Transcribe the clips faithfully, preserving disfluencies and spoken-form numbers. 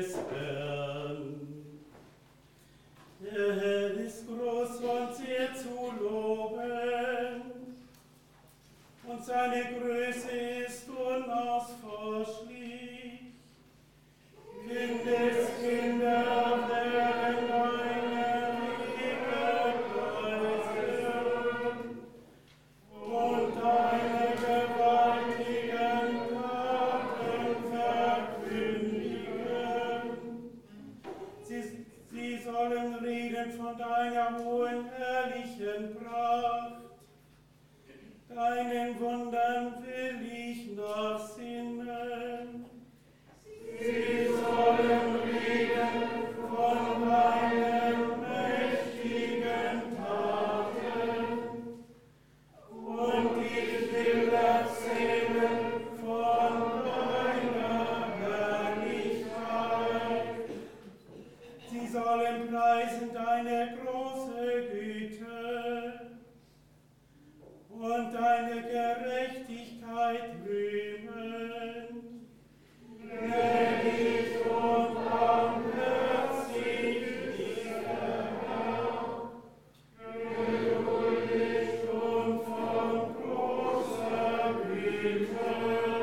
des Herrn. Der Herr ist groß und sehr zu loben, und seine Größe ist unausforschlich. Kindeskinder auf deren deine Wege preisen und deine gewaltigen Taten verkündigen. Sie, sie sollen reden von deiner hohen, herrlichen Pracht. Deinen Wundern will ich nachsinnen. Sie sollen reden von deinen mächtigen Taten. Und ich will erzählen von deiner Herrlichkeit. Sie sollen preisen deine große Güte und deine Gerechtigkeit rühmen. Gnädig und barmherzig ist der Herr, geduldig und von großer Güte.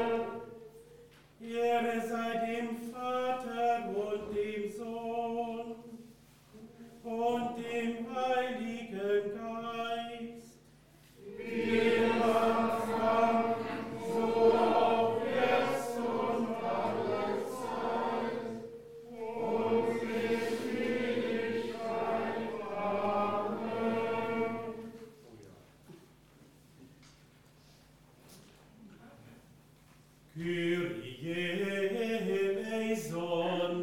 Ehre sei dem Vater und dem Sohn und dem Heiligen Geist, wie im Anfang, so auch jetzt und alle Zeit und in Ewigkeit. Amen. Kyrie eleison.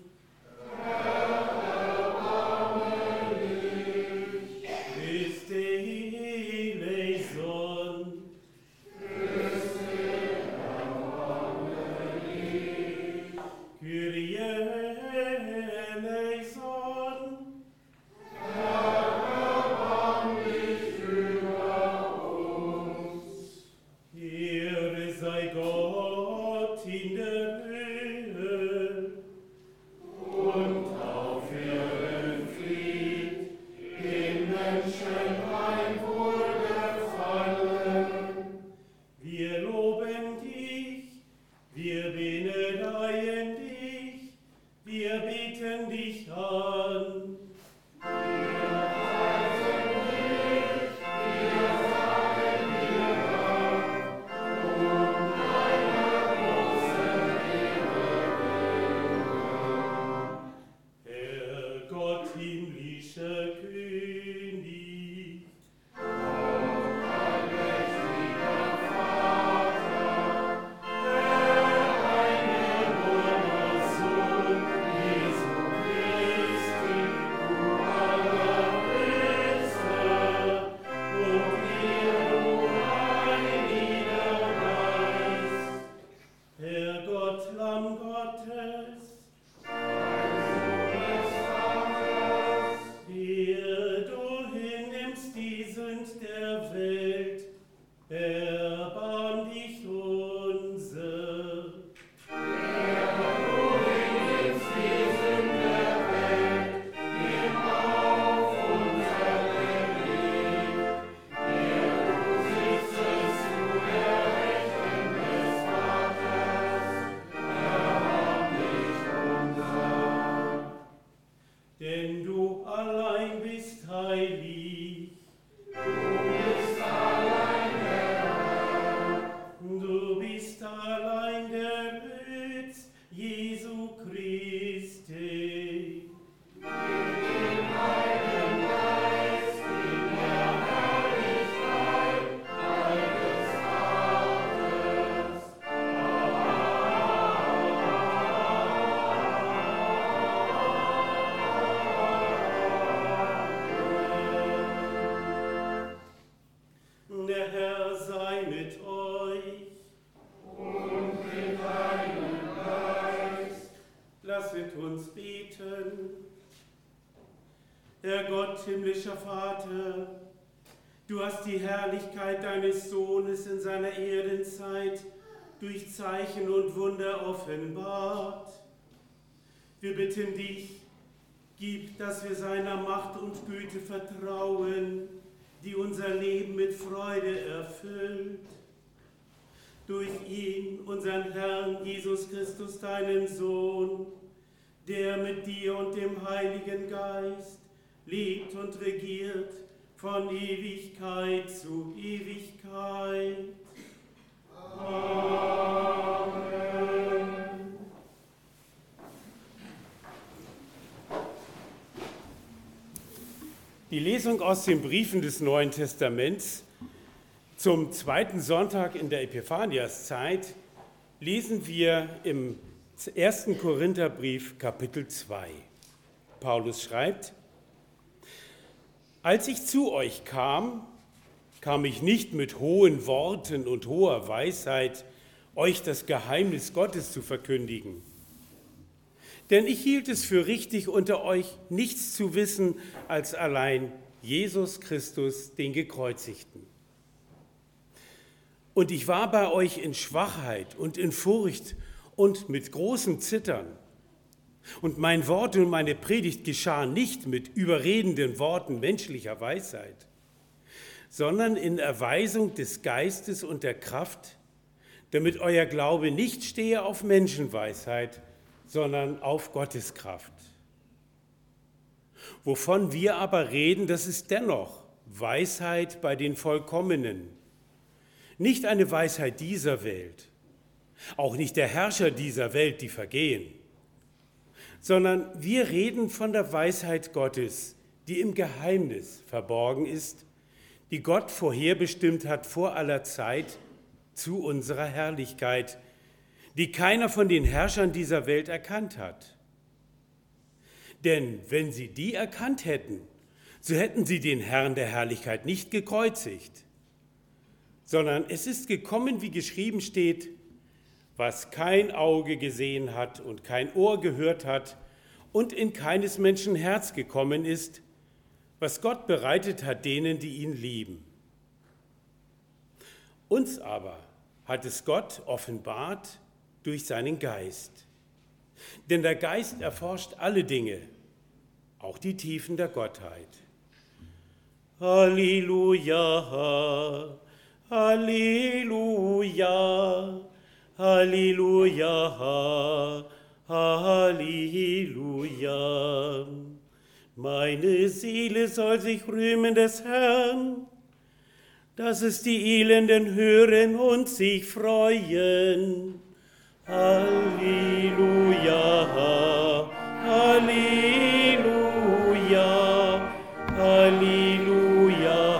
Christe eleison. Kyrie eleison. Ehre sei Gott in der Höhe und auf Erden Fried, den Menschen ein Wohlgefallen. Wir loben dich, wir benedeien dich, wir beten dich an. Herr Gott, himmlischer König, allmächtiger Vater, der eine nur Sohn, Jesu Christi, du Allerhöchster, und wir du Heiliger Geist, Herr Gott, Lamm Gottes, der du hinnimmst die Sünd der Welt, erbarm dich unser. Der du hinnimmst die Sünd der Welt, nimm auf unser Gebet. Der du sitzest zu der Rechten des Vaters, erbarm dich unser. Denn du allein bist heilig. Du bist allein der Herr. Du bist allein der Schutz Jesu Christi. Mit dem Heiligen Geist in der Herrlichkeit deines Vaters. Der Herr sei mit euch. Und mit deinem Geist. Lasset uns beten. Herr Gott, himmlischer Vater, du hast die Herrlichkeit deines Sohnes in seiner Erdenzeit durch Zeichen und Wunder offenbart. Wir bitten dich, gib, dass wir seiner Macht und Güte vertrauen, die unser Leben mit Freude erfüllt. Durch ihn, unseren Herrn Jesus Christus, deinen Sohn, der mit dir und dem Heiligen Geist lebt und regiert von Ewigkeit zu Ewigkeit. Amen. Die Lesung aus den Briefen des Neuen Testaments zum zweiten Sonntag in der Epiphaniaszeit lesen wir im ersten Korintherbrief Kapitel zwei. Paulus schreibt: Als ich zu euch kam, kam ich nicht mit hohen Worten und hoher Weisheit, euch das Geheimnis Gottes zu verkündigen. Denn ich hielt es für richtig, unter euch nichts zu wissen als allein Jesus Christus, den Gekreuzigten. Und ich war bei euch in Schwachheit und in Furcht und mit großem Zittern. Und mein Wort und meine Predigt geschah nicht mit überredenden Worten menschlicher Weisheit, sondern in Erweisung des Geistes und der Kraft, damit euer Glaube nicht stehe auf Menschenweisheit, sondern auf Gottes Kraft. Wovon wir aber reden, das ist dennoch Weisheit bei den Vollkommenen. Nicht eine Weisheit dieser Welt, auch nicht der Herrscher dieser Welt, die vergehen, sondern wir reden von der Weisheit Gottes, die im Geheimnis verborgen ist, die Gott vorherbestimmt hat vor aller Zeit zu unserer Herrlichkeit, die keiner von den Herrschern dieser Welt erkannt hat. Denn wenn sie die erkannt hätten, so hätten sie den Herrn der Herrlichkeit nicht gekreuzigt, sondern es ist gekommen, wie geschrieben steht, was kein Auge gesehen hat und kein Ohr gehört hat und in keines Menschen Herz gekommen ist, was Gott bereitet hat denen, die ihn lieben. Uns aber hat es Gott offenbart durch seinen Geist. Denn der Geist erforscht alle Dinge, auch die Tiefen der Gottheit. Halleluja, Halleluja, Halleluja, Halleluja. Meine Seele soll sich rühmen des Herrn, dass es die Elenden hören und sich freuen. Halleluja, Halleluja, Halleluja,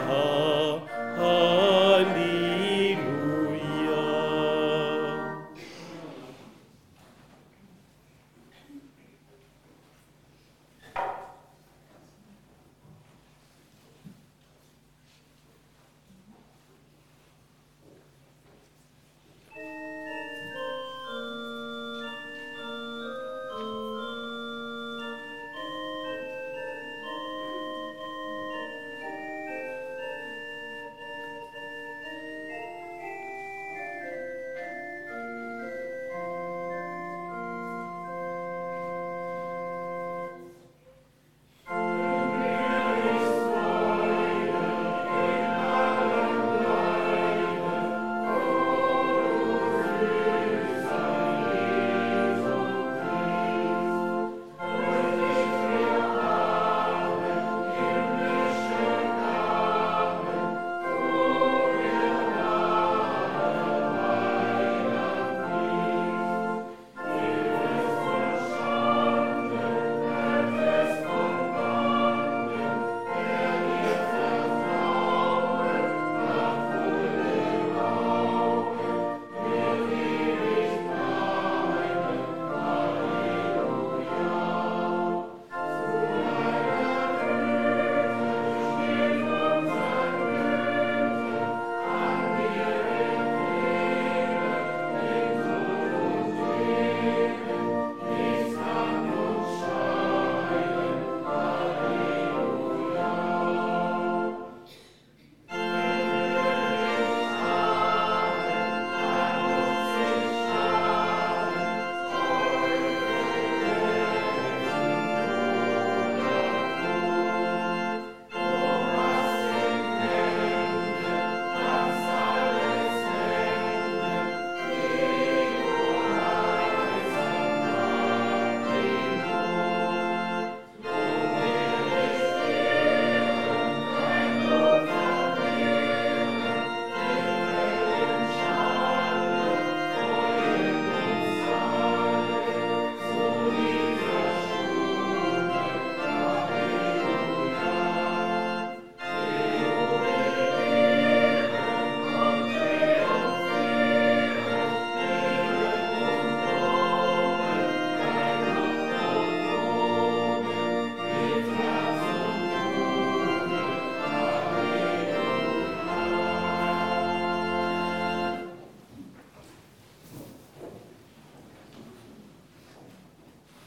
Halleluja.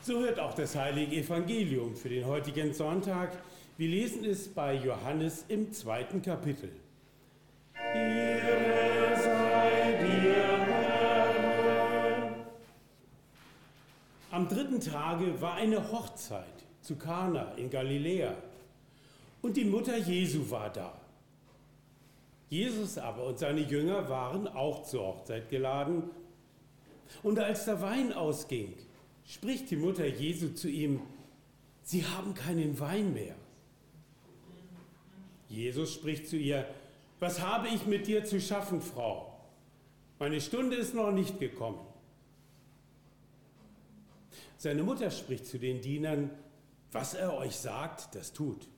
So hört auch das heilige Evangelium für den heutigen Sonntag. Wir lesen es bei Johannes im zweiten Kapitel. Ehre sei dir, Herr. Am dritten Tage war eine Hochzeit zu Kana in Galiläa und die Mutter Jesu war da. Jesus aber und seine Jünger waren auch zur Hochzeit geladen. Und als der Wein ausging, spricht die Mutter Jesu zu ihm: Sie haben keinen Wein mehr. Jesus spricht zu ihr: Was habe ich mit dir zu schaffen, Frau? Meine Stunde ist noch nicht gekommen. Seine Mutter spricht zu den Dienern: Was er euch sagt, das tut.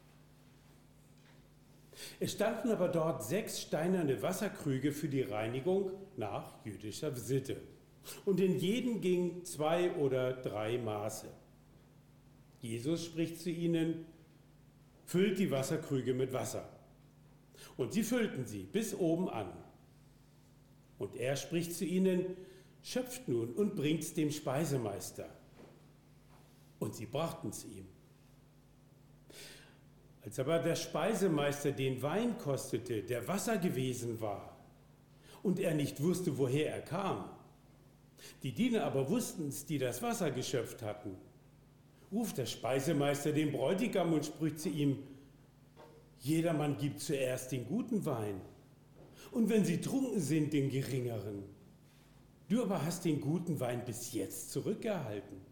Es standen aber dort sechs steinerne Wasserkrüge für die Reinigung nach jüdischer Sitte. Und in jeden ging zwei oder drei Maße. Jesus spricht zu ihnen: Füllt die Wasserkrüge mit Wasser. Und sie füllten sie bis oben an. Und er spricht zu ihnen: Schöpft nun und bringt's dem Speisemeister. Und sie brachten's ihm. Als aber der Speisemeister den Wein kostete, der Wasser gewesen war, und er nicht wusste, woher er kam, die Diener aber wussten's, die das Wasser geschöpft hatten, ruft der Speisemeister den Bräutigam und spricht zu ihm: Jedermann gibt zuerst den guten Wein, und wenn sie trunken sind, den geringeren. Du aber hast den guten Wein bis jetzt zurückgehalten.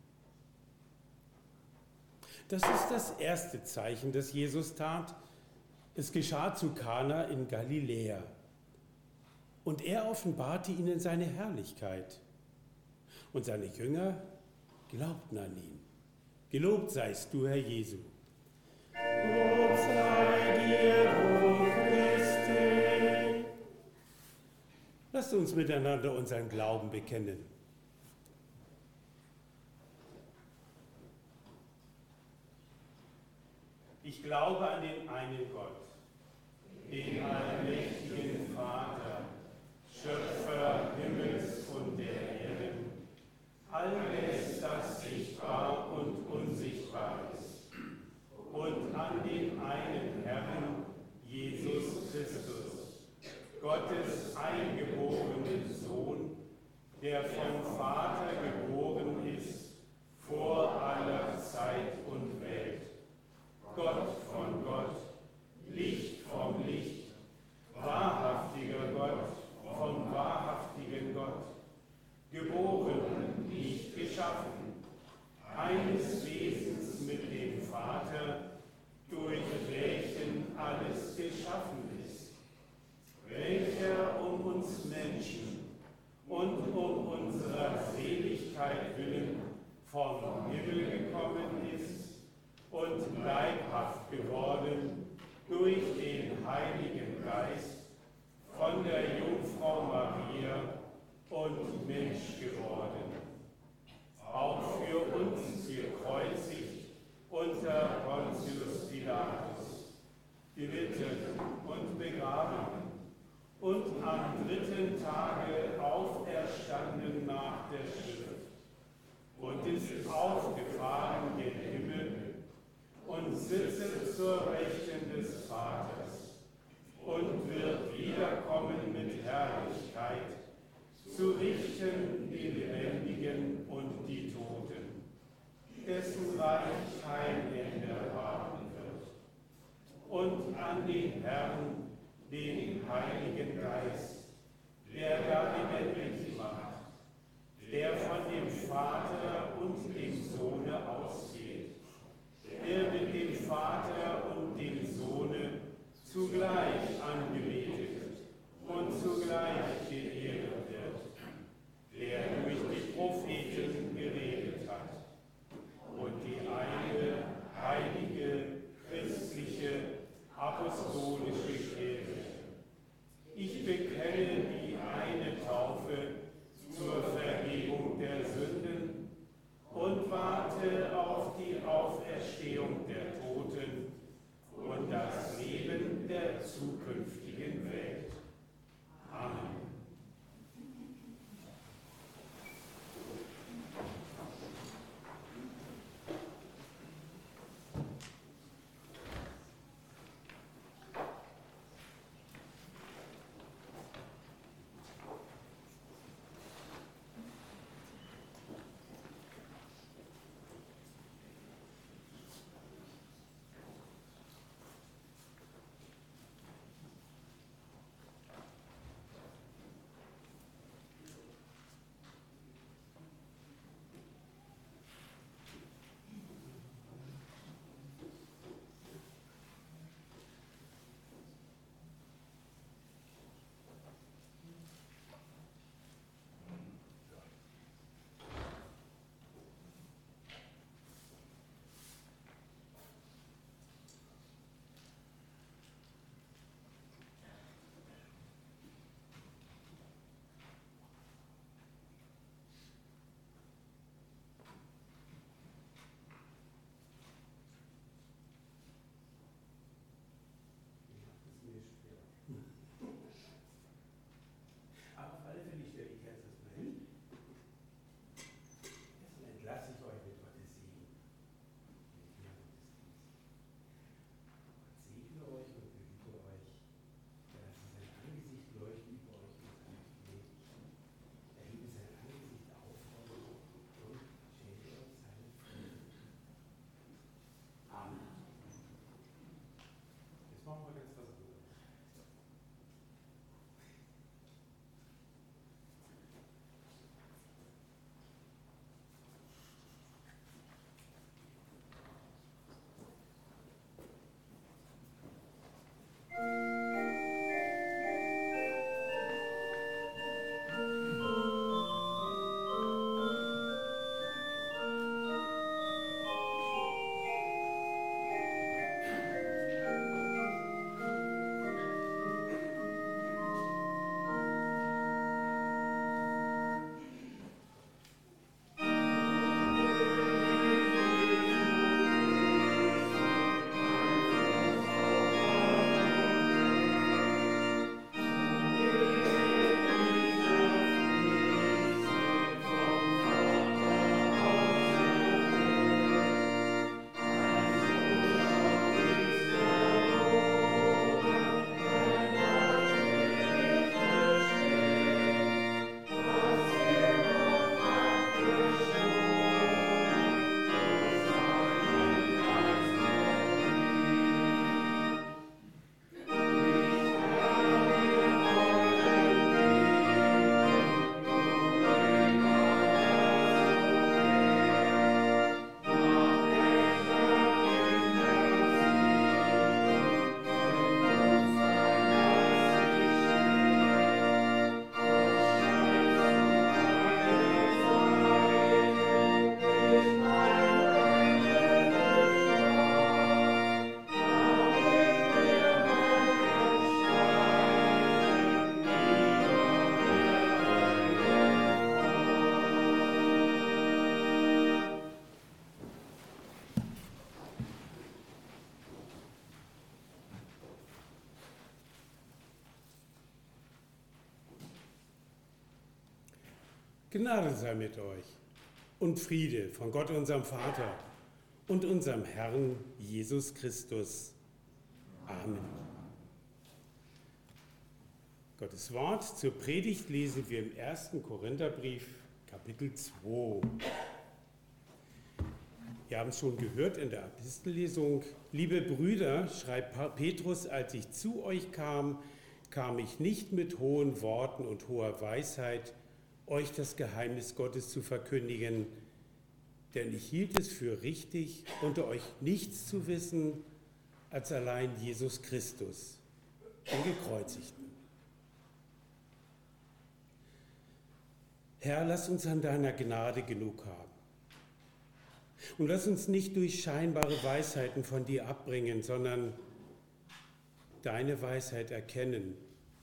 Das ist das erste Zeichen, das Jesus tat. Es geschah zu Kana in Galiläa. Und er offenbarte ihnen seine Herrlichkeit. Und seine Jünger glaubten an ihn. Gelobt seist du, Herr Jesu. Lob sei dir, o Christi. Lasst uns miteinander unseren Glauben bekennen. Ich glaube an den einen Gott, den allmächtigen Vater, Schöpfer Himmels und der Erden, alles, das sichtbar und unsichtbar ist, und an den einen Herrn, Jesus Christus, Gottes eingeborenen Sohn, der vom Vater geboren ist, vor aller Zeit und Welt. Gott von Gott, Licht vom Licht, wahrhaftiger Gott vom wahrhaftigen Gott, geboren, nicht geschaffen, eines Wesens mit dem Vater, durch welchen alles geschaffen ist, welcher um uns Menschen und um unserer Seligkeit willen vom Himmel gekommen ist und leibhaft geworden durch den Heiligen Geist, von der Jungfrau Maria und Mensch geworden, auch für uns gekreuzigt unter Pontius Pilatus, gelitten und begraben und am dritten Tage auferstanden nach der Schrift und ist aufgefahren gen Himmel und sitzt zur Rechten des Vaters und wird wiederkommen mit Herrlichkeit, zu richten die Lebendigen und die Toten, dessen Reich kein Ende haben wird. Und an den Herrn, den Heiligen Geist, der da lebendig macht, der von dem Vater und dem Sohne ausgeht, der mit dem Vater und dem Sohne zugleich angebetet und zugleich geehrt wird, der durch die Propheten geredet hat und die eine heilige, christliche, apostolische Kirche. Ich bekenne die eine Taufe zur Vergebung der Sünden Gnade sei mit euch und Friede von Gott, unserem Vater und unserem Herrn Jesus Christus. Amen. Gottes Wort zur Predigt lesen wir im ersten Korintherbrief, Kapitel zwei. Wir haben es schon gehört in der Epistellesung. Liebe Brüder, schreibt Petrus, als ich zu euch kam, kam ich nicht mit hohen Worten und hoher Weisheit, euch das Geheimnis Gottes zu verkündigen, denn ich hielt es für richtig, unter euch nichts zu wissen, als allein Jesus Christus, den Gekreuzigten. Herr, lass uns an deiner Gnade genug haben. Und lass uns nicht durch scheinbare Weisheiten von dir abbringen, sondern deine Weisheit erkennen.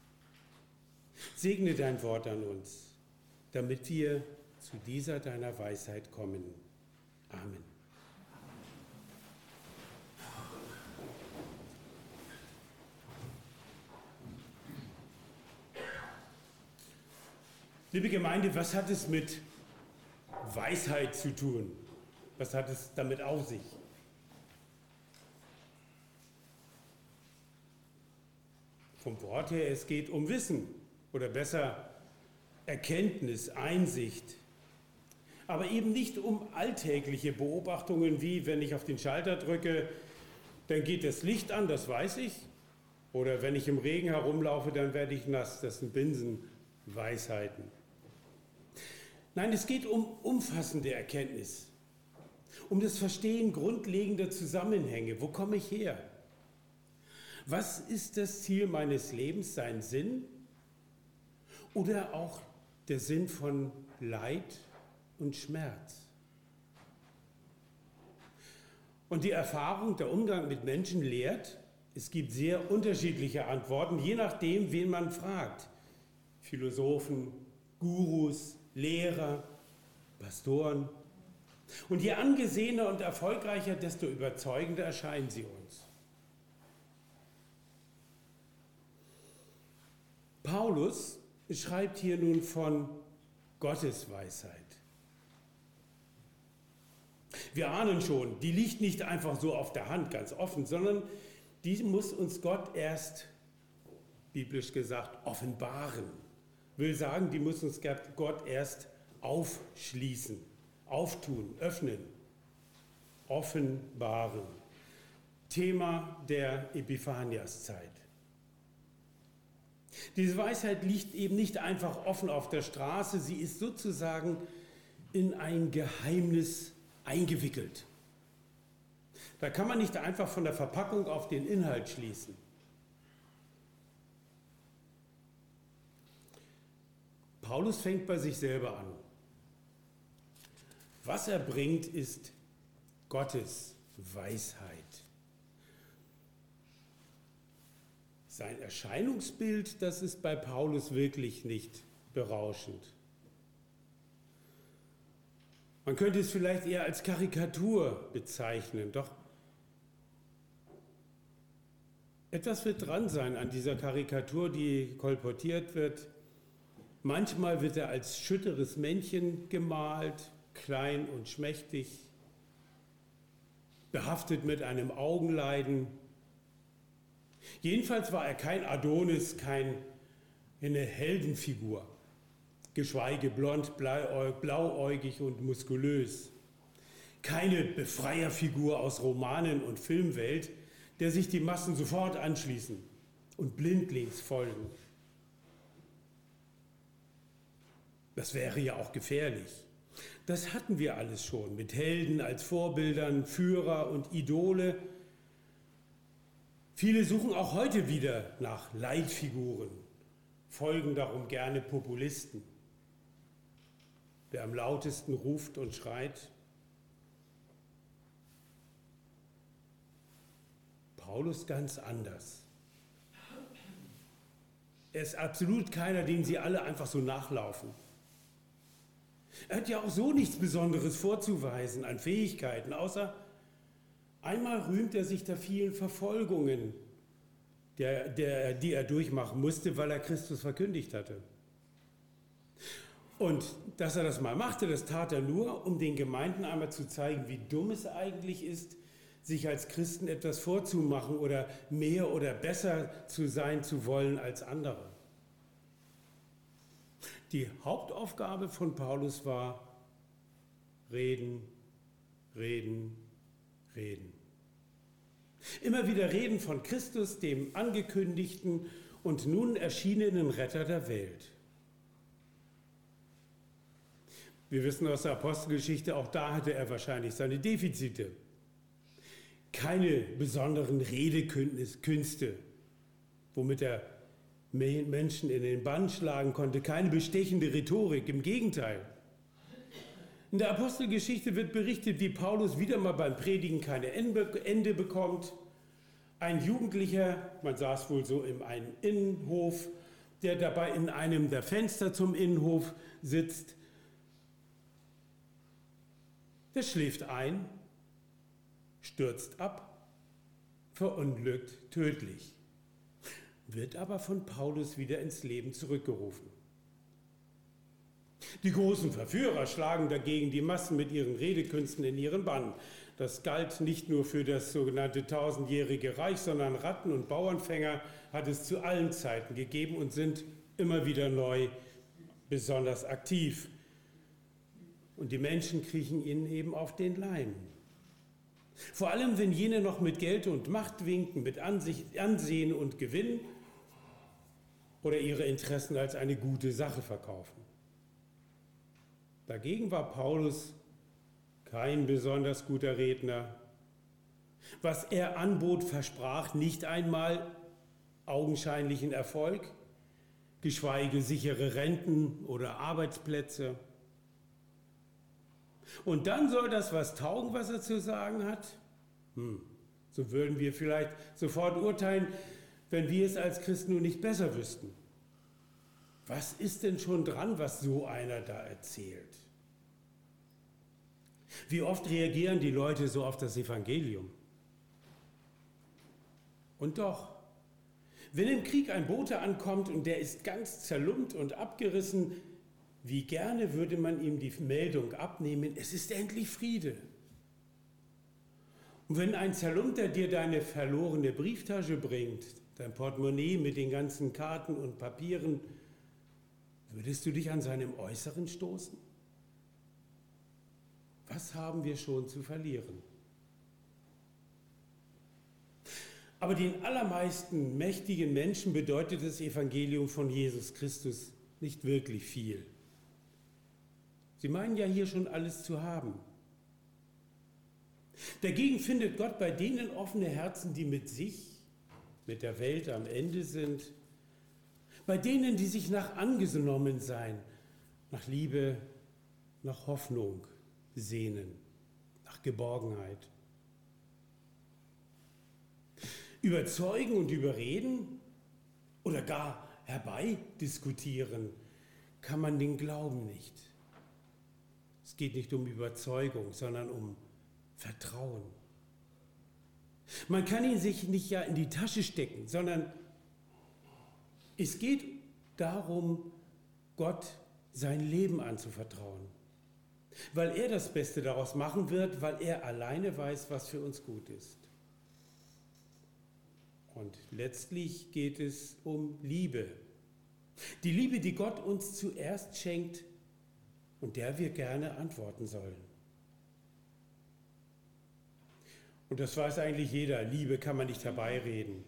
Segne dein Wort an uns, damit wir zu dieser deiner Weisheit kommen. Amen. Liebe Gemeinde, was hat es mit Weisheit zu tun? Was hat es damit auf sich? Vom Wort her, es geht um Wissen oder besser Erkenntnis, Einsicht, aber eben nicht um alltägliche Beobachtungen wie, wenn ich auf den Schalter drücke, dann geht das Licht an, das weiß ich, oder wenn ich im Regen herumlaufe, dann werde ich nass, das sind Binsenweisheiten. Nein, es geht um umfassende Erkenntnis, um das Verstehen grundlegender Zusammenhänge. Wo komme ich her? Was ist das Ziel meines Lebens, sein Sinn? Oder auch der Sinn von Leid und Schmerz? Und die Erfahrung, der Umgang mit Menschen lehrt, es gibt sehr unterschiedliche Antworten, je nachdem, wen man fragt. Philosophen, Gurus, Lehrer, Pastoren. Und je angesehener und erfolgreicher, desto überzeugender erscheinen sie uns. Paulus schreibt hier nun von Gottes Weisheit. Wir ahnen schon, die liegt nicht einfach so auf der Hand, ganz offen, sondern die muss uns Gott erst, biblisch gesagt, offenbaren. Will sagen, die muss uns Gott erst aufschließen, auftun, öffnen, offenbaren. Thema der Epiphaniaszeit. Diese Weisheit liegt eben nicht einfach offen auf der Straße, sie ist sozusagen in ein Geheimnis eingewickelt. Da kann man nicht einfach von der Verpackung auf den Inhalt schließen. Paulus fängt bei sich selber an. Was er bringt, ist Gottes Weisheit. Sein Erscheinungsbild, das ist bei Paulus wirklich nicht berauschend. Man könnte es vielleicht eher als Karikatur bezeichnen, doch etwas wird dran sein an dieser Karikatur, die kolportiert wird. Manchmal wird er als schütteres Männchen gemalt, klein und schmächtig, behaftet mit einem Augenleiden. Jedenfalls war er kein Adonis, keine Heldenfigur, geschweige blond, blauäugig und muskulös. Keine Befreierfigur aus Romanen und Filmwelt, der sich die Massen sofort anschließen und blindlings folgen. Das wäre ja auch gefährlich. Das hatten wir alles schon mit Helden als Vorbildern, Führer und Idole. Viele suchen auch heute wieder nach Leitfiguren, folgen darum gerne Populisten. Wer am lautesten ruft und schreit. Paulus ganz anders. Er ist absolut keiner, dem sie alle einfach so nachlaufen. Er hat ja auch so nichts Besonderes vorzuweisen an Fähigkeiten, außer einmal rühmt er sich der vielen Verfolgungen, der, der, die er durchmachen musste, weil er Christus verkündigt hatte. Und dass er das mal machte, das tat er nur, um den Gemeinden einmal zu zeigen, wie dumm es eigentlich ist, sich als Christen etwas vorzumachen oder mehr oder besser zu sein zu wollen als andere. Die Hauptaufgabe von Paulus war reden, reden, reden. Immer wieder reden von Christus, dem angekündigten und nun erschienenen Retter der Welt. Wir wissen aus der Apostelgeschichte, auch da hatte er wahrscheinlich seine Defizite. Keine besonderen Redekünste, womit er Menschen in den Bann schlagen konnte, keine bestechende Rhetorik, im Gegenteil. In der Apostelgeschichte wird berichtet, wie Paulus wieder mal beim Predigen kein Ende bekommt. Ein Jugendlicher, man saß wohl so in einem Innenhof, der dabei in einem der Fenster zum Innenhof sitzt, der schläft ein, stürzt ab, verunglückt tödlich, wird aber von Paulus wieder ins Leben zurückgerufen. Die großen Verführer schlagen dagegen die Massen mit ihren Redekünsten in ihren Bann. Das galt nicht nur für das sogenannte tausendjährige Reich, sondern Ratten- und Bauernfänger hat es zu allen Zeiten gegeben und sind immer wieder neu besonders aktiv. Und die Menschen kriechen ihnen eben auf den Leim. Vor allem, wenn jene noch mit Geld und Macht winken, mit Ansicht, Ansehen und Gewinn oder ihre Interessen als eine gute Sache verkaufen. Dagegen war Paulus kein besonders guter Redner. Was er anbot, versprach nicht einmal augenscheinlichen Erfolg, geschweige sichere Renten oder Arbeitsplätze. Und dann soll das was taugen, was er zu sagen hat? Hm, so würden wir vielleicht sofort urteilen, wenn wir es als Christen nun nicht besser wüssten. Was ist denn schon dran, was so einer da erzählt? Wie oft reagieren die Leute so auf das Evangelium? Und doch, wenn im Krieg ein Bote ankommt und der ist ganz zerlumpt und abgerissen, wie gerne würde man ihm die Meldung abnehmen, es ist endlich Friede. Und wenn ein Zerlumpter dir deine verlorene Brieftasche bringt, dein Portemonnaie mit den ganzen Karten und Papieren, würdest du dich an seinem Äußeren stoßen? Was haben wir schon zu verlieren? Aber den allermeisten mächtigen Menschen bedeutet das Evangelium von Jesus Christus nicht wirklich viel. Sie meinen ja hier schon alles zu haben. Dagegen findet Gott bei denen offene Herzen, die mit sich, mit der Welt am Ende sind, bei denen, die sich nach Angenommensein, nach Liebe, nach Hoffnung sehnen, nach Geborgenheit. Überzeugen und überreden oder gar herbeidiskutieren kann man den Glauben nicht. Es geht nicht um Überzeugung, sondern um Vertrauen. Man kann ihn sich nicht ja in die Tasche stecken, sondern es geht darum, Gott sein Leben anzuvertrauen. Weil er das Beste daraus machen wird, weil er alleine weiß, was für uns gut ist. Und letztlich geht es um Liebe. Die Liebe, die Gott uns zuerst schenkt und der wir gerne antworten sollen. Und das weiß eigentlich jeder. Liebe kann man nicht herbeireden.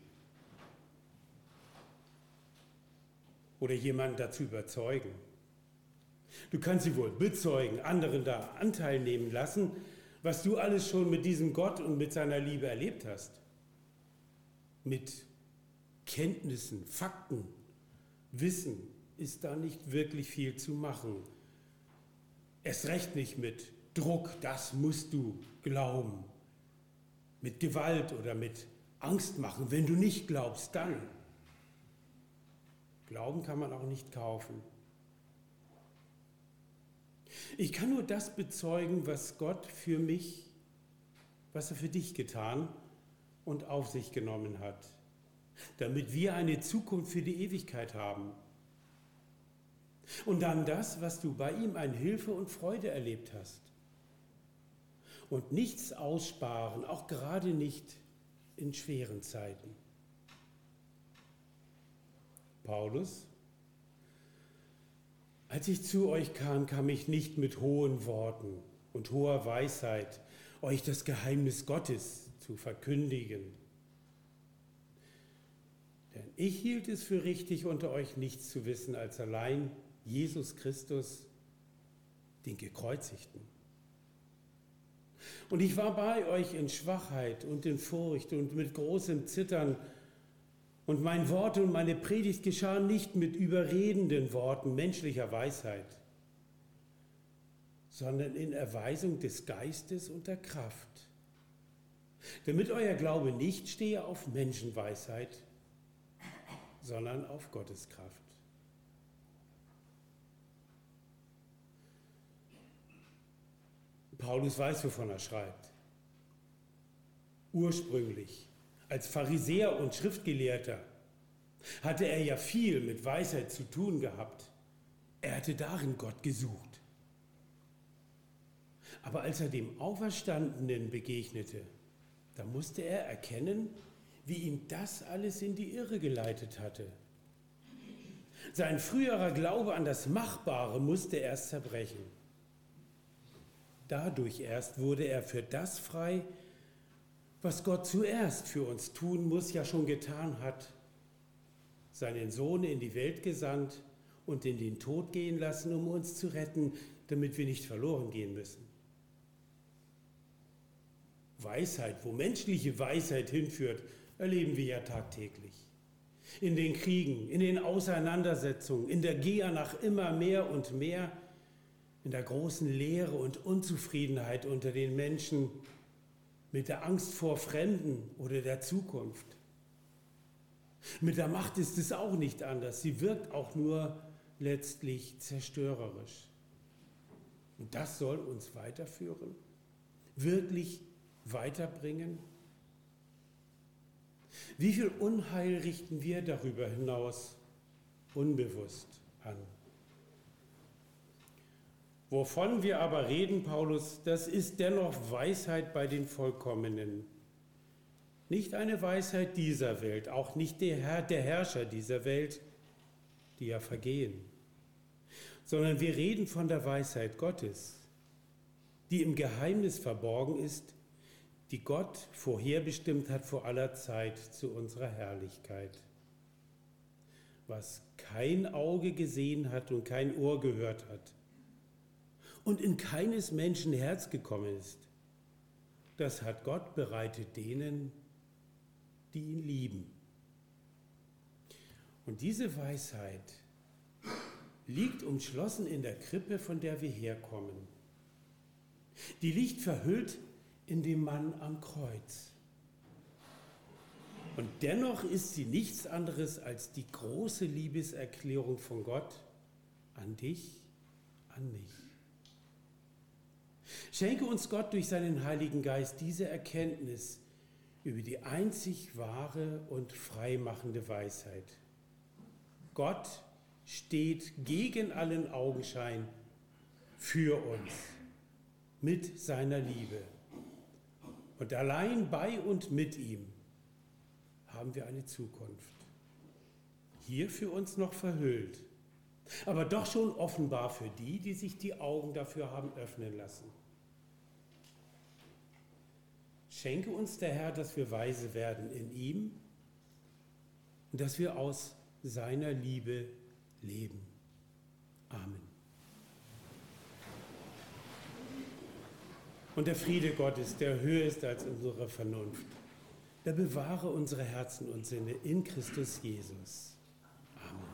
Oder jemanden dazu überzeugen. Du kannst sie wohl bezeugen, anderen da Anteil nehmen lassen, was du alles schon mit diesem Gott und mit seiner Liebe erlebt hast. Mit Kenntnissen, Fakten, Wissen ist da nicht wirklich viel zu machen. Erst recht nicht mit Druck, das musst du glauben. Mit Gewalt oder mit Angst machen. Wenn du nicht glaubst, dann. Glauben kann man auch nicht kaufen. Ich kann nur das bezeugen, was Gott für mich, was er für dich getan und auf sich genommen hat, damit wir eine Zukunft für die Ewigkeit haben. Und dann das, was du bei ihm an Hilfe und Freude erlebt hast. Und nichts aussparen, auch gerade nicht in schweren Zeiten. Paulus: Als ich zu euch kam, kam ich nicht mit hohen Worten und hoher Weisheit, euch das Geheimnis Gottes zu verkündigen. Denn ich hielt es für richtig, unter euch nichts zu wissen, als allein Jesus Christus, den Gekreuzigten. Und ich war bei euch in Schwachheit und in Furcht und mit großem Zittern. Und mein Wort und meine Predigt geschahen nicht mit überredenden Worten menschlicher Weisheit, sondern in Erweisung des Geistes und der Kraft, damit euer Glaube nicht stehe auf Menschenweisheit, sondern auf Gottes Kraft. Paulus weiß, wovon er schreibt. Ursprünglich, als Pharisäer und Schriftgelehrter, hatte er ja viel mit Weisheit zu tun gehabt. Er hatte darin Gott gesucht. Aber als er dem Auferstandenen begegnete, da musste er erkennen, wie ihn das alles in die Irre geleitet hatte. Sein früherer Glaube an das Machbare musste erst zerbrechen. Dadurch erst wurde er für das frei, was Gott zuerst für uns tun muss, ja schon getan hat, seinen Sohn in die Welt gesandt und in den Tod gehen lassen, um uns zu retten, damit wir nicht verloren gehen müssen. Weisheit, wo menschliche Weisheit hinführt, erleben wir ja tagtäglich. In den Kriegen, in den Auseinandersetzungen, in der Gier nach immer mehr und mehr, in der großen Leere und Unzufriedenheit unter den Menschen, mit der Angst vor Fremden oder der Zukunft. Mit der Macht ist es auch nicht anders. Sie wirkt auch nur letztlich zerstörerisch. Und das soll uns weiterführen, wirklich weiterbringen. Wie viel Unheil richten wir darüber hinaus unbewusst an? Wovon wir aber reden, Paulus, das ist dennoch Weisheit bei den Vollkommenen. Nicht eine Weisheit dieser Welt, auch nicht der, Herr, der Herrscher dieser Welt, die ja vergehen, sondern wir reden von der Weisheit Gottes, die im Geheimnis verborgen ist, die Gott vorherbestimmt hat vor aller Zeit zu unserer Herrlichkeit. Was kein Auge gesehen hat und kein Ohr gehört hat, und in keines Menschen Herz gekommen ist, das hat Gott bereitet denen, die ihn lieben. Und diese Weisheit liegt umschlossen in der Krippe, von der wir herkommen. Die liegt verhüllt in dem Mann am Kreuz. Und dennoch ist sie nichts anderes als die große Liebeserklärung von Gott an dich, an mich. Schenke uns Gott durch seinen Heiligen Geist diese Erkenntnis über die einzig wahre und freimachende Weisheit. Gott steht gegen allen Augenschein für uns mit seiner Liebe. Und allein bei und mit ihm haben wir eine Zukunft. Hier für uns noch verhüllt, aber doch schon offenbar für die, die sich die Augen dafür haben öffnen lassen. Schenke uns der Herr, dass wir weise werden in ihm und dass wir aus seiner Liebe leben. Amen. Und der Friede Gottes, der höher ist als unsere Vernunft, der bewahre unsere Herzen und Sinne in Christus Jesus. Amen.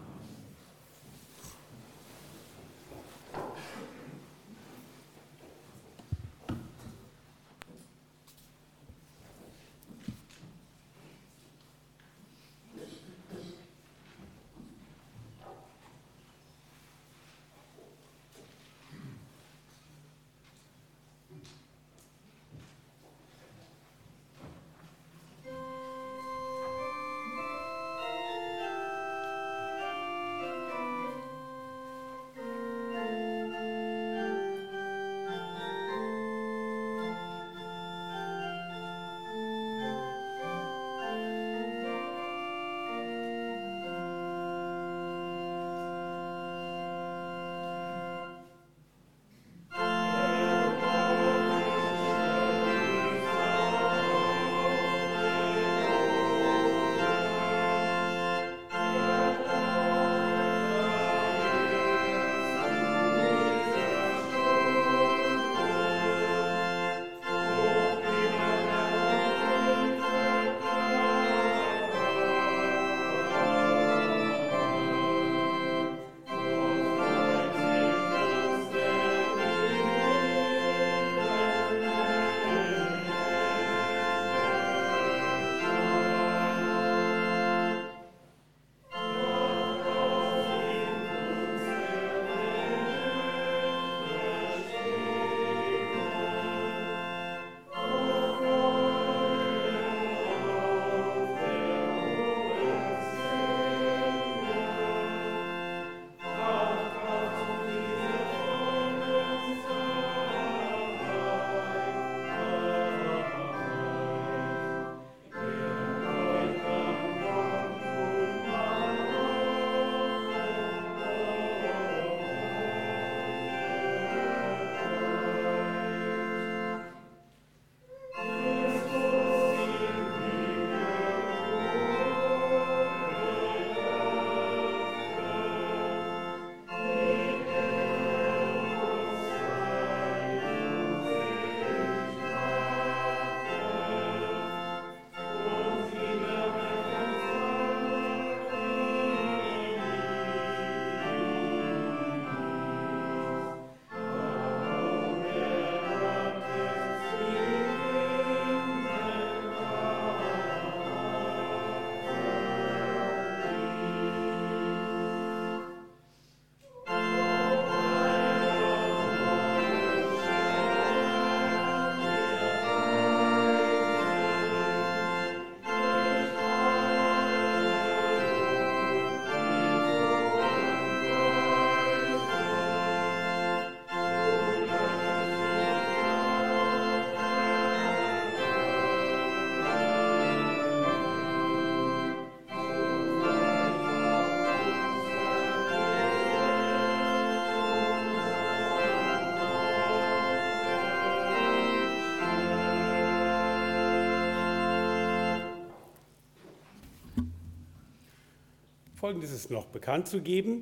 Folgendes ist noch bekannt zu geben.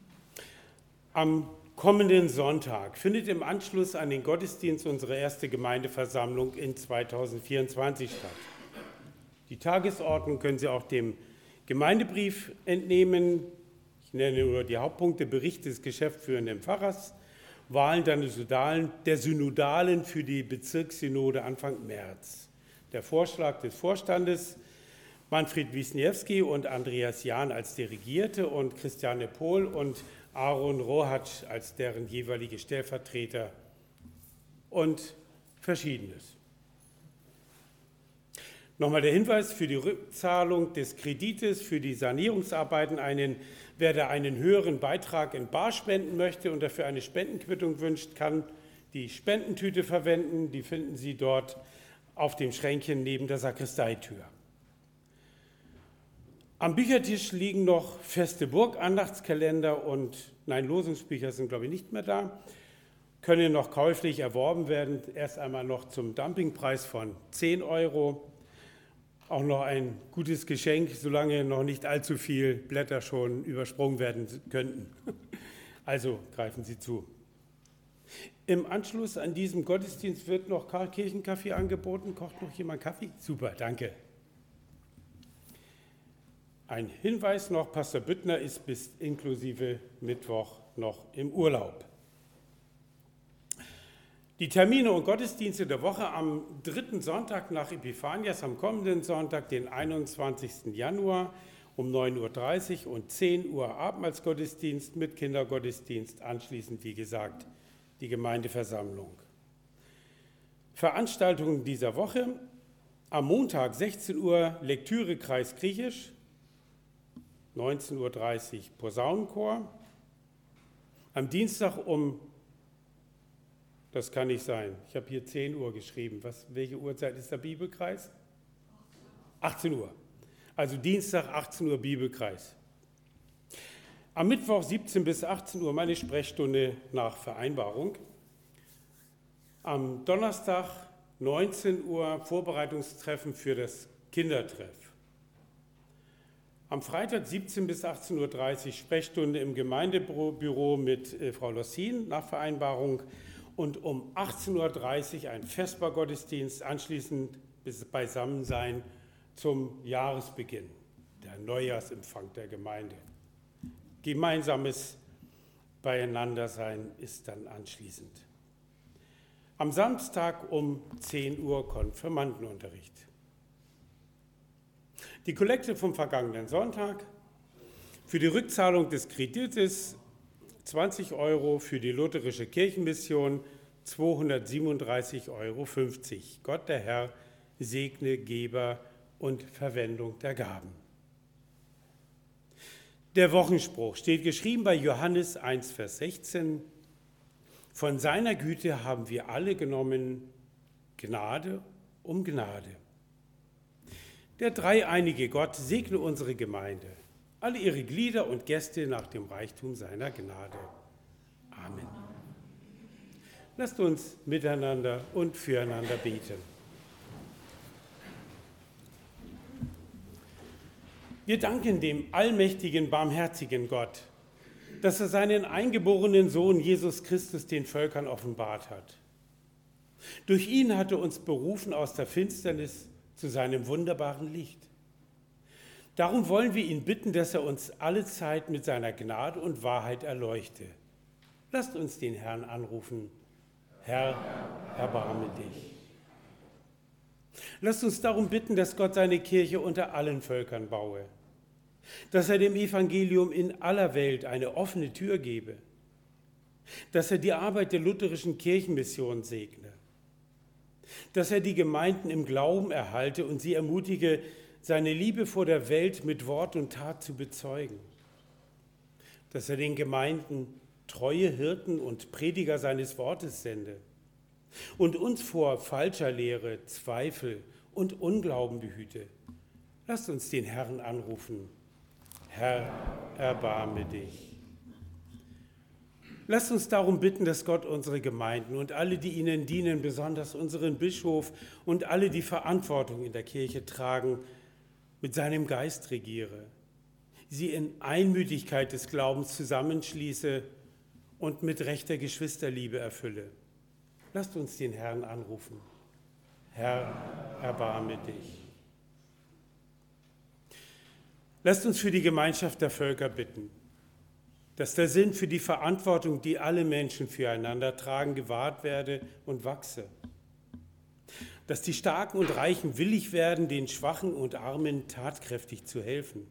Am kommenden Sonntag findet im Anschluss an den Gottesdienst unsere erste Gemeindeversammlung in zweitausendvierundzwanzig statt. Die Tagesordnung können Sie auch dem Gemeindebrief entnehmen. Ich nenne nur die Hauptpunkte: Bericht des geschäftsführenden Pfarrers, Wahlen der Synodalen, der Synodalen für die Bezirkssynode Anfang März. Der Vorschlag des Vorstandes: Manfred Wisniewski und Andreas Jahn als Delegierte und Christiane Pohl und Aaron Rohatsch als deren jeweilige Stellvertreter und Verschiedenes. Nochmal der Hinweis für die Rückzahlung des Kredites für die Sanierungsarbeiten. Einen, wer da einen höheren Beitrag in bar spenden möchte und dafür eine Spendenquittung wünscht, kann die Spendentüte verwenden. Die finden Sie dort auf dem Schränkchen neben der Sakristeitür. Am Büchertisch liegen noch feste Burgandachtskalender und, nein, Losungsbücher sind, glaube ich, nicht mehr da, können noch käuflich erworben werden, erst einmal noch zum Dumpingpreis von zehn Euro. Auch noch ein gutes Geschenk, solange noch nicht allzu viele Blätter schon übersprungen werden könnten. Also greifen Sie zu. Im Anschluss an diesem Gottesdienst wird noch Kirchenkaffee angeboten. Kocht noch jemand Kaffee? Super, danke. Ein Hinweis noch, Pastor Büttner ist bis inklusive Mittwoch noch im Urlaub. Die Termine und Gottesdienste der Woche am dritten Sonntag nach Epiphanias, am kommenden Sonntag, den einundzwanzigsten Januar um neun Uhr dreißig und zehn Uhr Abendmahlsgottesdienst mit Kindergottesdienst, anschließend, wie gesagt, die Gemeindeversammlung. Veranstaltungen dieser Woche: am Montag sechzehn Uhr Lektürekreis Griechisch, neunzehn Uhr dreißig Posaunenchor. Am Dienstag um, das kann nicht sein, ich habe hier zehn Uhr geschrieben. Was, welche Uhrzeit ist der Bibelkreis? achtzehn Uhr. Also Dienstag achtzehn Uhr Bibelkreis. Am Mittwoch siebzehn bis achtzehn Uhr meine Sprechstunde nach Vereinbarung. Am Donnerstag neunzehn Uhr Vorbereitungstreffen für das Kindertreff. Am Freitag siebzehn bis achtzehn Uhr dreißig Sprechstunde im Gemeindebüro mit äh, Frau Lossin nach Vereinbarung und um achtzehn Uhr dreißig ein Vespergottesdienst, anschließend bis Beisammensein zum Jahresbeginn, der Neujahrsempfang der Gemeinde. Gemeinsames Beieinandersein ist dann anschließend. Am Samstag um zehn Uhr Konfirmandenunterricht. Die Kollekte vom vergangenen Sonntag: für die Rückzahlung des Kredites zwanzig Euro, für die lutherische Kirchenmission zweihundertsiebenunddreißig Euro fünfzig. Gott, der Herr, segne Geber und Verwendung der Gaben. Der Wochenspruch steht geschrieben bei Johannes eins, Vers sechzehn. Von seiner Güte haben wir alle genommen, Gnade um Gnade. Der dreieinige Gott segne unsere Gemeinde, alle ihre Glieder und Gäste nach dem Reichtum seiner Gnade. Amen. Lasst uns miteinander und füreinander beten. Wir danken dem allmächtigen, barmherzigen Gott, dass er seinen eingeborenen Sohn Jesus Christus den Völkern offenbart hat. Durch ihn hat er uns berufen aus der Finsternis zu seinem wunderbaren Licht. Darum wollen wir ihn bitten, dass er uns alle Zeit mit seiner Gnade und Wahrheit erleuchte. Lasst uns den Herrn anrufen. Herr, erbarme dich. Lasst uns darum bitten, dass Gott seine Kirche unter allen Völkern baue, dass er dem Evangelium in aller Welt eine offene Tür gebe, dass er die Arbeit der lutherischen Kirchenmission segne, dass er die Gemeinden im Glauben erhalte und sie ermutige, seine Liebe vor der Welt mit Wort und Tat zu bezeugen, dass er den Gemeinden treue Hirten und Prediger seines Wortes sende und uns vor falscher Lehre, Zweifel und Unglauben behüte. Lasst uns den Herrn anrufen. Herr, erbarme dich. Lasst uns darum bitten, dass Gott unsere Gemeinden und alle, die ihnen dienen, besonders unseren Bischof und alle, die Verantwortung in der Kirche tragen, mit seinem Geist regiere, sie in Einmütigkeit des Glaubens zusammenschließe und mit rechter Geschwisterliebe erfülle. Lasst uns den Herrn anrufen. Herr, erbarme dich. Lasst uns für die Gemeinschaft der Völker bitten, dass der Sinn für die Verantwortung, die alle Menschen füreinander tragen, gewahrt werde und wachse. Dass die Starken und Reichen willig werden, den Schwachen und Armen tatkräftig zu helfen.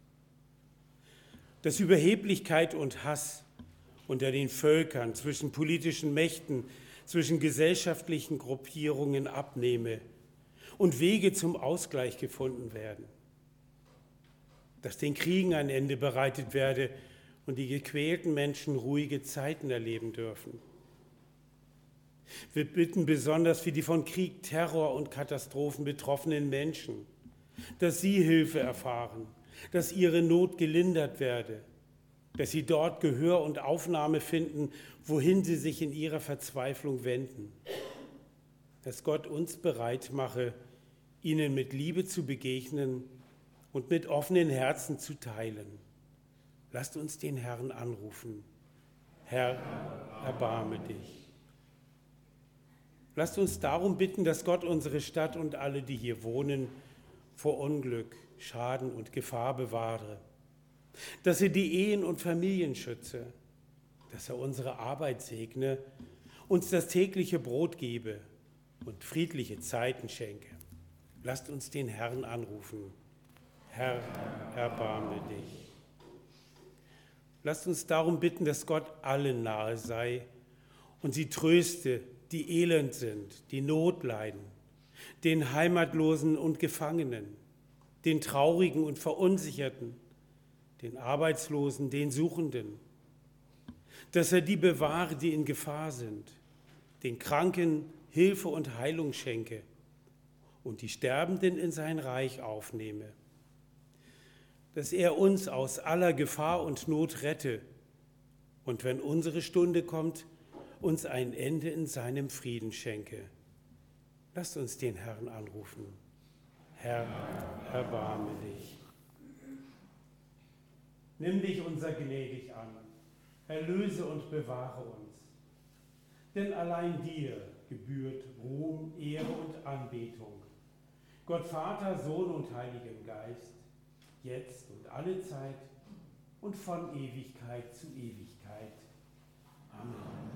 Dass Überheblichkeit und Hass unter den Völkern, zwischen politischen Mächten, zwischen gesellschaftlichen Gruppierungen abnehme und Wege zum Ausgleich gefunden werden. Dass den Kriegen ein Ende bereitet werde und die gequälten Menschen ruhige Zeiten erleben dürfen. Wir bitten besonders für die von Krieg, Terror und Katastrophen betroffenen Menschen, dass sie Hilfe erfahren, dass ihre Not gelindert werde, dass sie dort Gehör und Aufnahme finden, wohin sie sich in ihrer Verzweiflung wenden. Dass Gott uns bereit mache, ihnen mit Liebe zu begegnen und mit offenen Herzen zu teilen. Lasst uns den Herrn anrufen. Herr, erbarme dich. Lasst uns darum bitten, dass Gott unsere Stadt und alle, die hier wohnen, vor Unglück, Schaden und Gefahr bewahre. Dass er die Ehen und Familien schütze, dass er unsere Arbeit segne, uns das tägliche Brot gebe und friedliche Zeiten schenke. Lasst uns den Herrn anrufen. Herr, erbarme dich. Lasst uns darum bitten, dass Gott allen nahe sei und sie tröste, die elend sind, die Not leiden, den Heimatlosen und Gefangenen, den Traurigen und Verunsicherten, den Arbeitslosen, den Suchenden, dass er die bewahre, die in Gefahr sind, den Kranken Hilfe und Heilung schenke und die Sterbenden in sein Reich aufnehme, dass er uns aus aller Gefahr und Not rette und wenn unsere Stunde kommt, uns ein Ende in seinem Frieden schenke. Lasst uns den Herrn anrufen. Herr, erbarme dich. Nimm dich unser gnädig an, erlöse und bewahre uns. Denn allein dir gebührt Ruhm, Ehre und Anbetung. Gott Vater, Sohn und Heiligen Geist, jetzt und alle Zeit und von Ewigkeit zu Ewigkeit. Amen.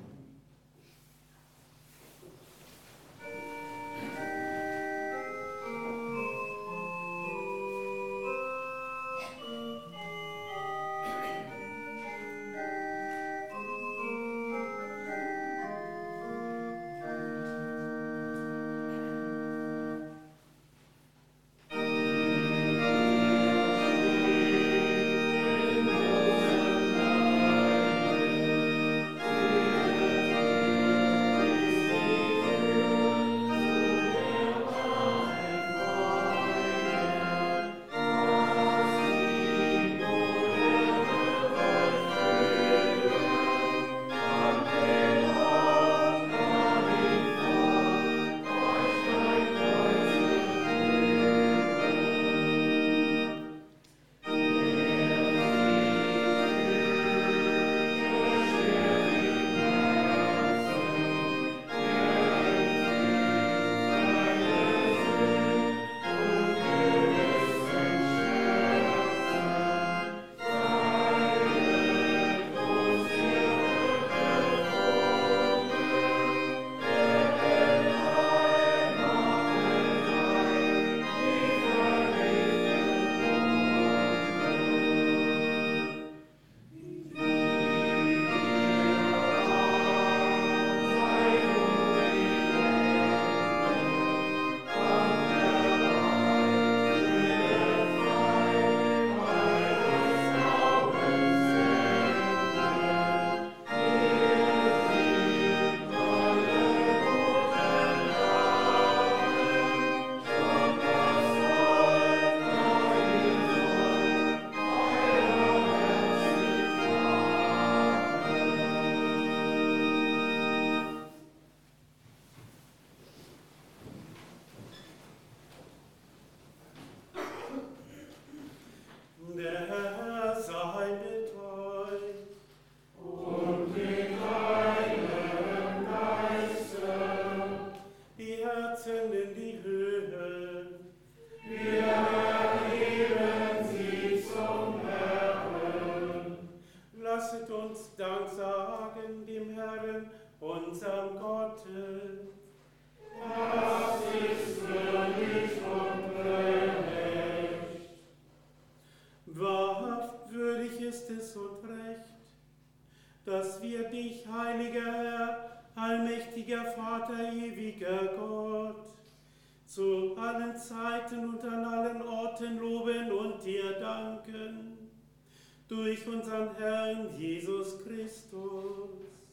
heiliger Herr, allmächtiger Vater, ewiger Gott, zu allen Zeiten und an allen Orten loben und dir danken, durch unseren Herrn Jesus Christus.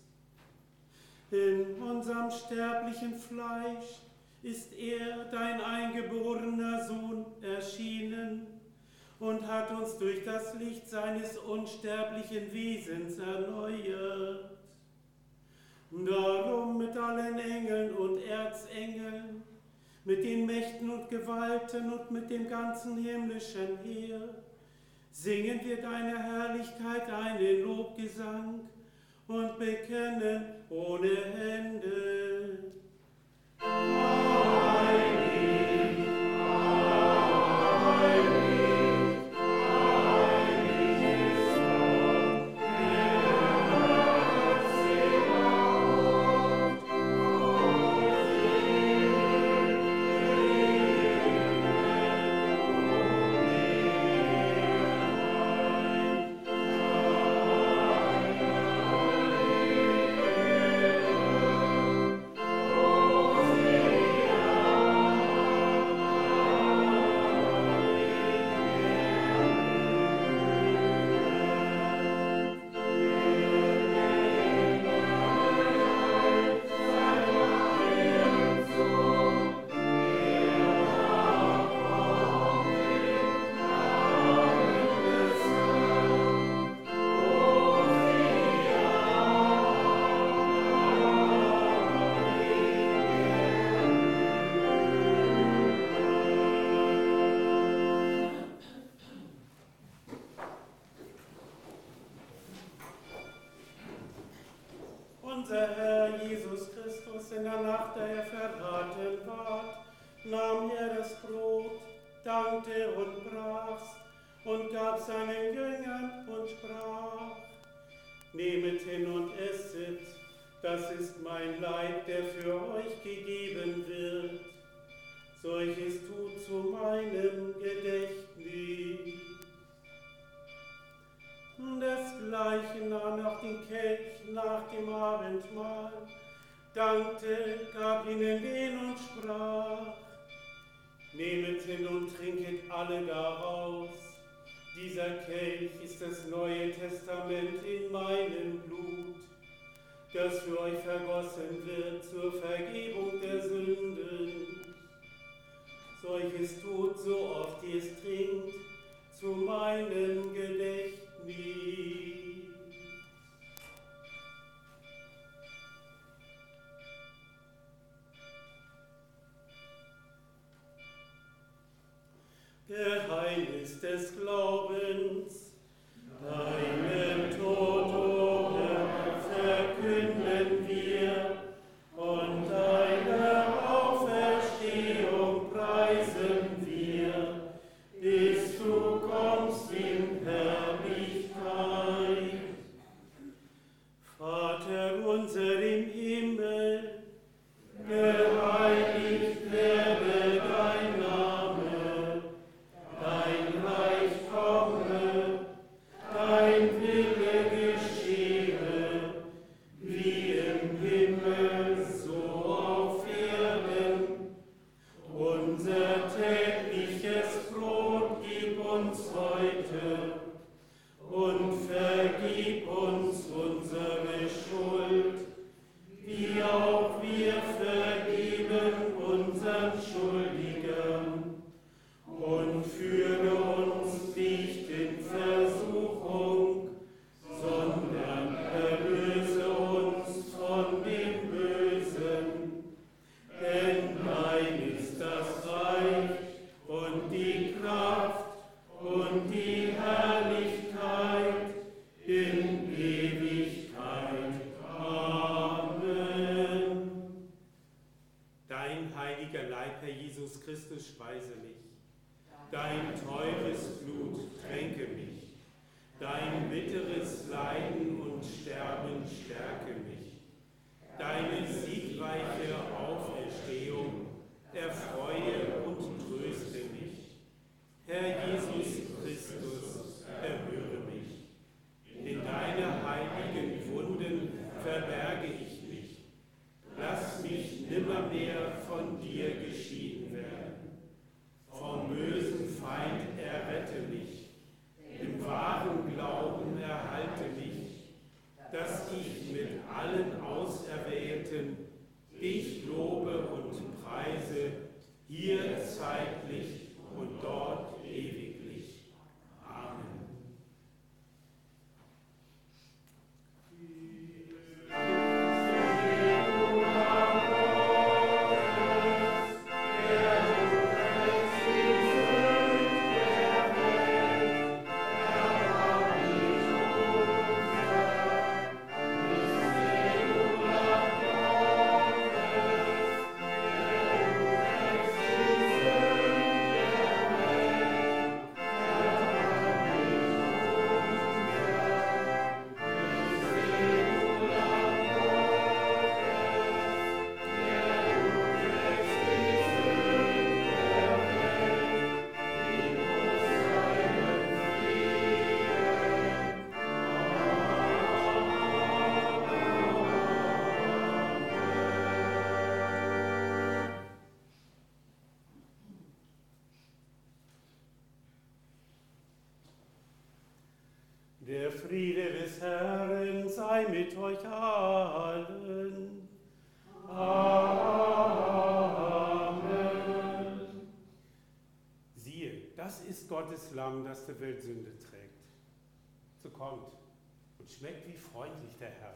In unserem sterblichen Fleisch ist er, dein eingeborener Sohn, erschienen und hat uns durch das Licht seines unsterblichen Wesens erneuert. Darum mit allen Engeln und Erzengeln, mit den Mächten und Gewalten und mit dem ganzen himmlischen Heer, singen wir deiner Herrlichkeit einen Lobgesang und bekennen ohne Ende. Unser Herr Jesus Christus, in der Nacht, da er verraten ward, nahm er das Brot, dankte und brach's und gab seinen Jüngern und sprach: Nehmet hin und esset, das ist mein Leib, der für euch gegeben wird. Solches tut zu meinem Gedächtnis. Desgleichen nahm er auch den Kelch nach dem Abendmahl, dankte, gab ihnen den und sprach: Nehmet hin und trinket alle daraus. Dieser Kelch ist das Neue Testament in meinem Blut, das für euch vergossen wird zur Vergebung der Sünden. Solches tut, so oft ihr es trinkt, zu meinem Gedächtnis. Geheimnis des Glaubens, deinen Tod, o Herr, verkünden wir und deine Auferstehung preisen wir, bis du kommst in Herrlichkeit. Vater unser im Himmel, geheiligt werde dein Name, dein Reich komme, dein Wille geschehe, wie im Himmel, so auf Erden. Unser tägliches Brot gib uns heute und vergib uns unsere Schuld, wie auch wir vergeben unseren Schuldigern. Und führe uns nicht in Versuchung, sondern erlöse uns von dem Bösen. Denn dein ist das Reich und die Kraft und die Herrlichkeit in Ewigkeit. Amen. Dein heiliger Leib, Herr Jesus Christus, speise mich. Dein teures Blut tränke mich. Dein bitteres Leiden und Sterben stärke mich. Deine siegreiche Auferstehung erfreue und tröste mich. Herr Jesus Christus, erhöre mich. In deine heiligen Wunden verberge Der Friede des Herrn sei mit euch allen. Amen. Siehe, das ist Gottes Lamm, das der Welt Sünde trägt. So kommt und schmeckt, wie freundlich der Herr ist.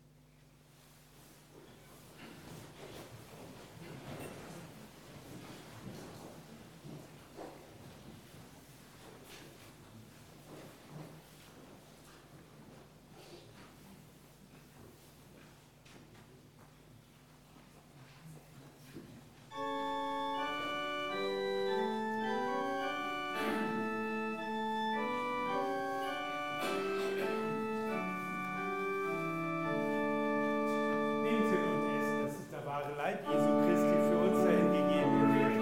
Leib Jesu Christi für uns dahingegeben wird.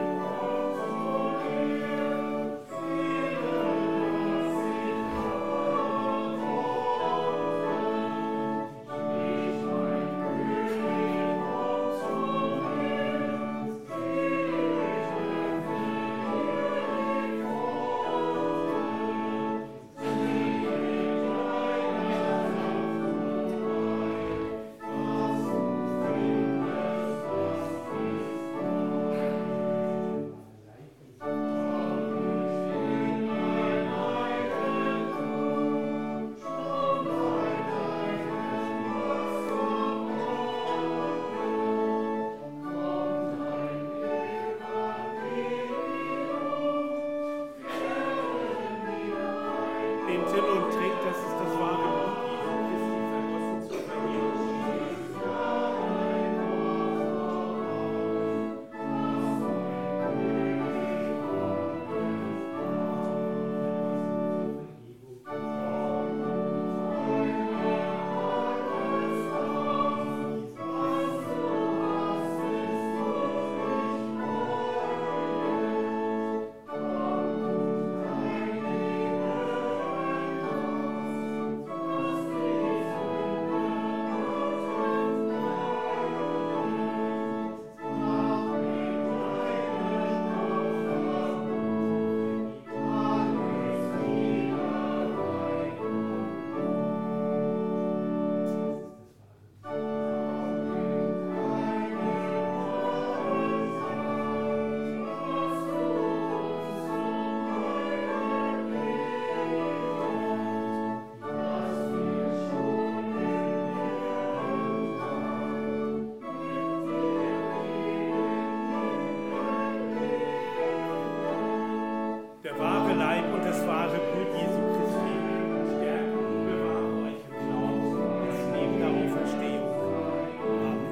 Der wahre Leib und das wahre Blut Jesu Christi stärken und bewahren euch im Glauben bis neben der Auferstehung. Amen.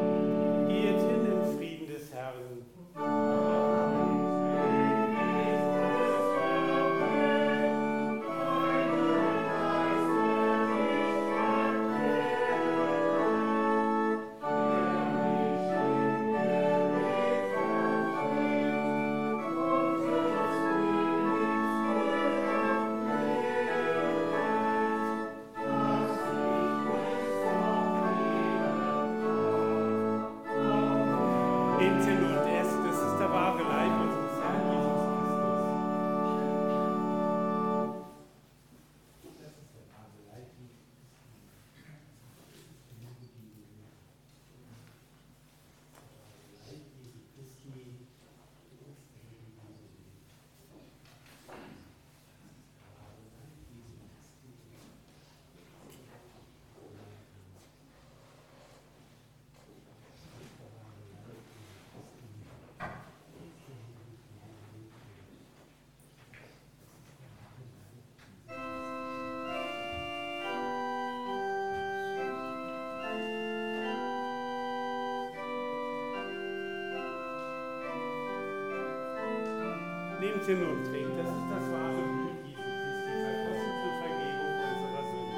Geht hin im Frieden des Herrn. Nehmt hin und esst, das ist der wahre Leib unseres Herrn Jesus Christus. Das ist der wahre Leib Jesus Christi. Nehmt hin und trinkt, das ist das wahre Blut Jesu Christi, vergossen zur Vergebung unserer Sünden.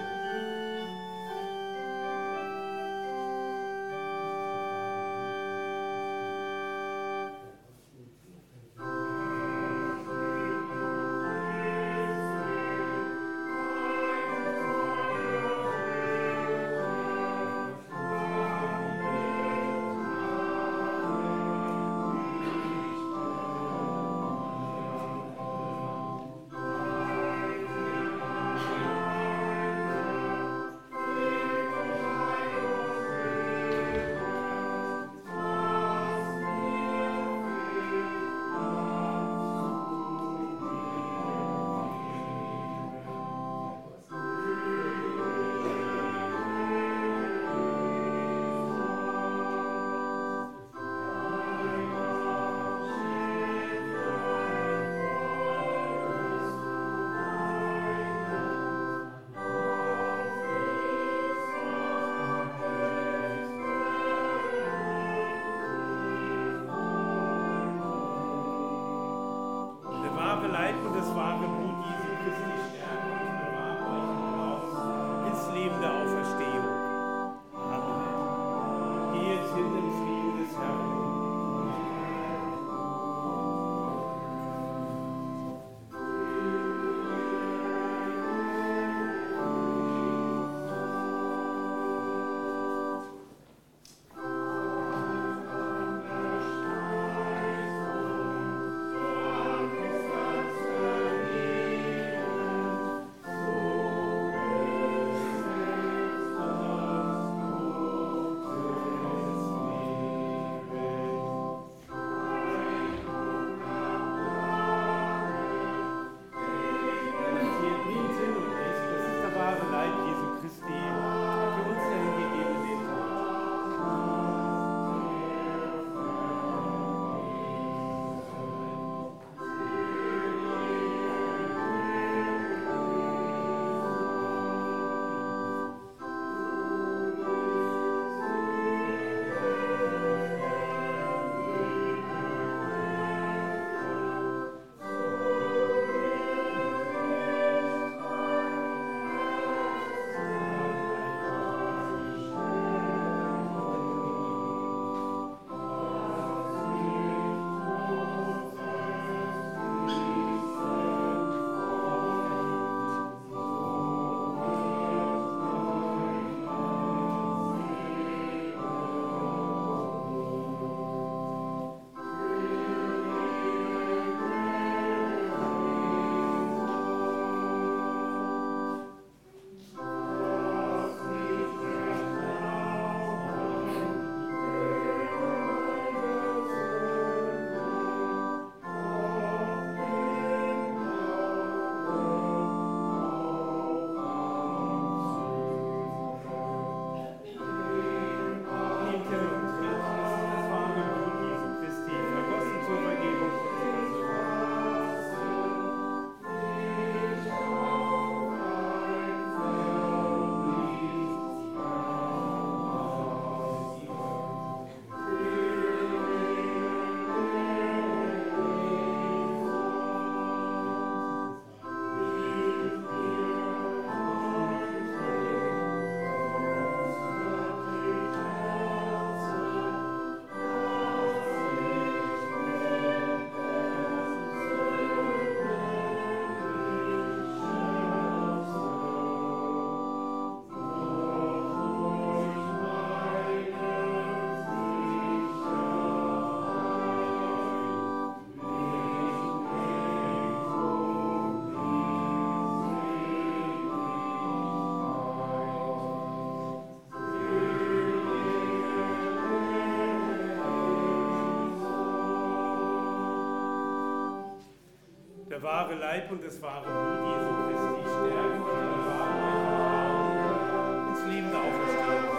Der wahre Leib und das wahre Blut Jesu Christi stärken und bewahren euch Glauben ins Leben der Auferstehung.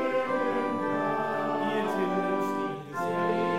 Geht hin im Frieden des Herrn.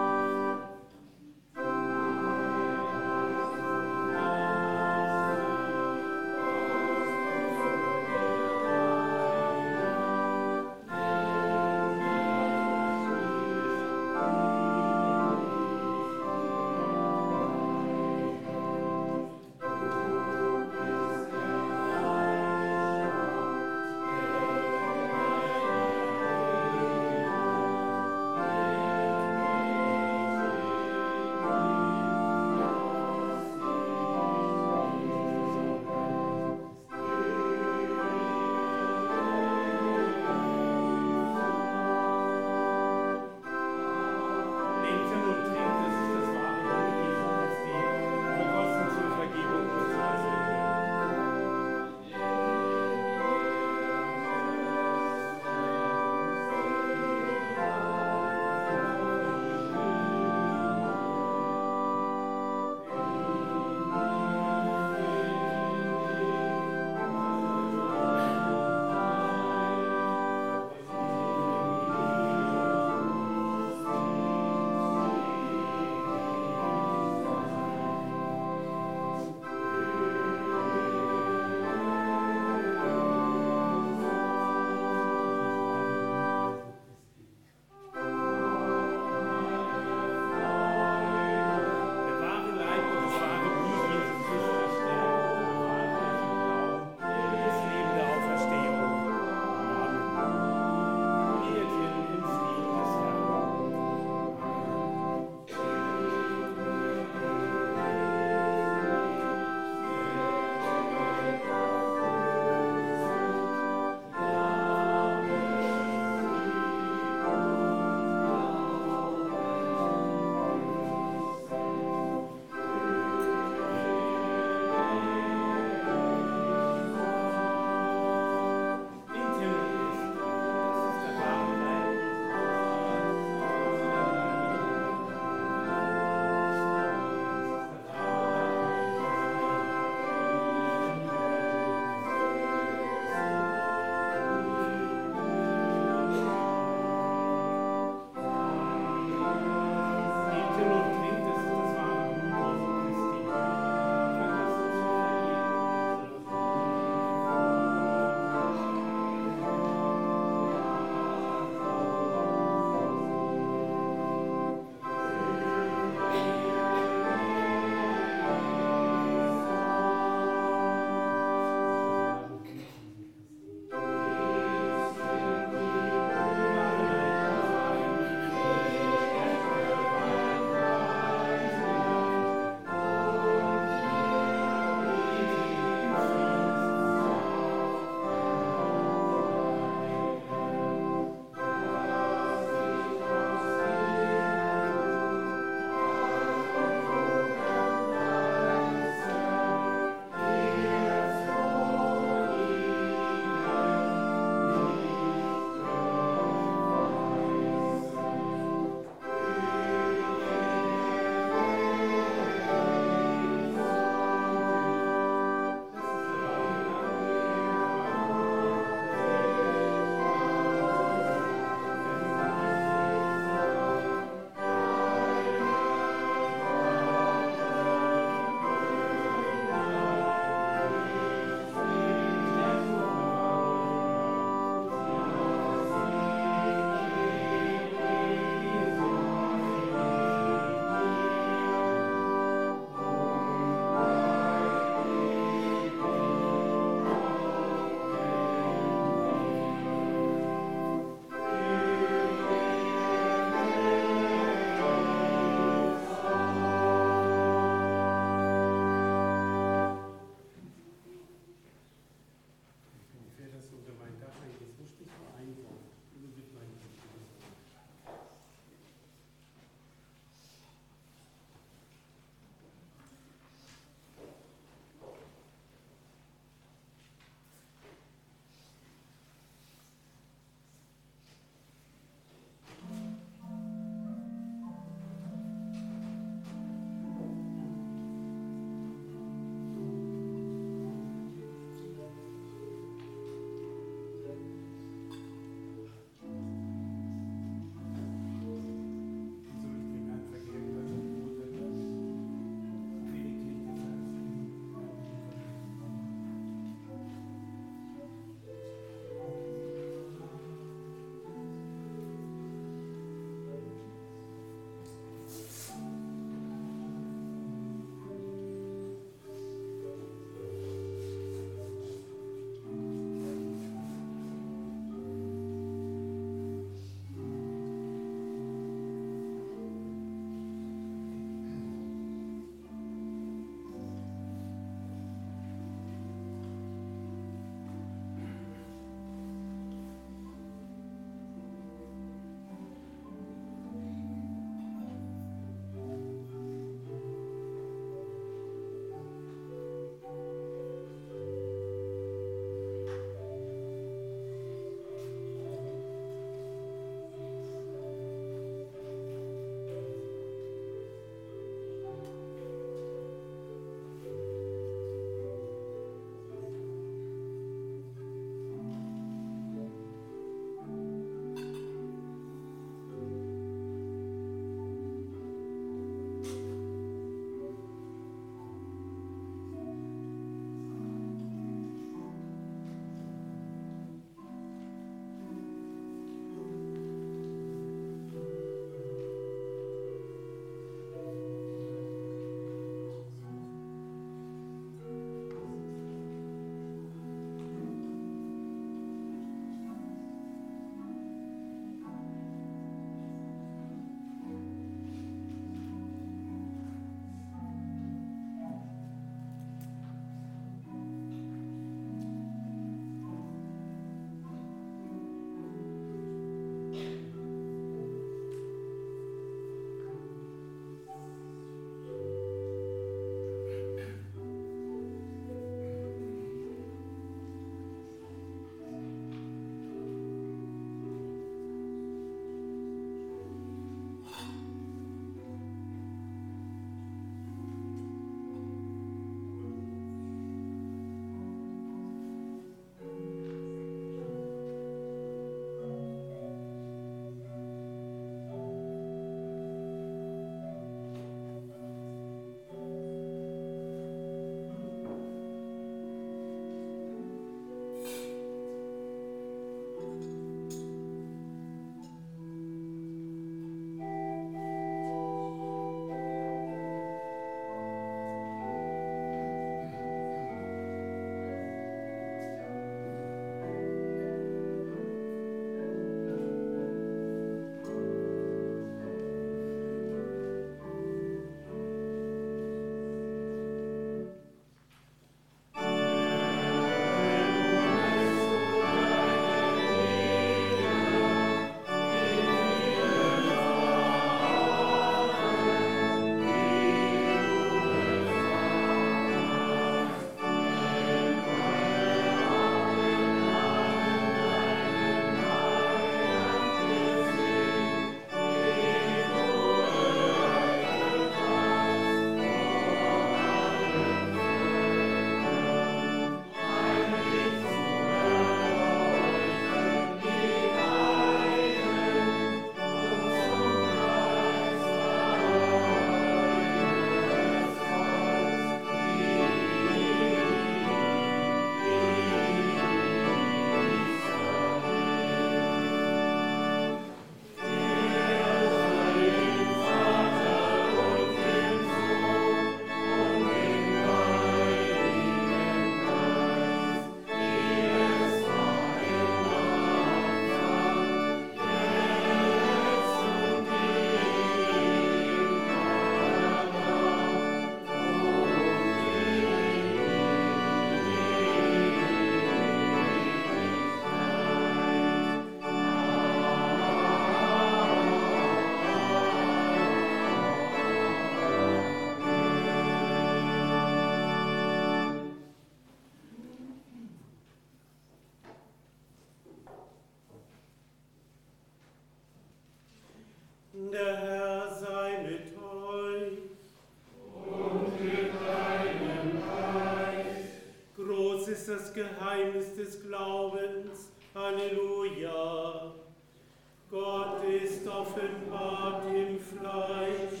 Uns ist das Geheimnis des Glaubens. Halleluja. Gott ist offenbart im Fleisch.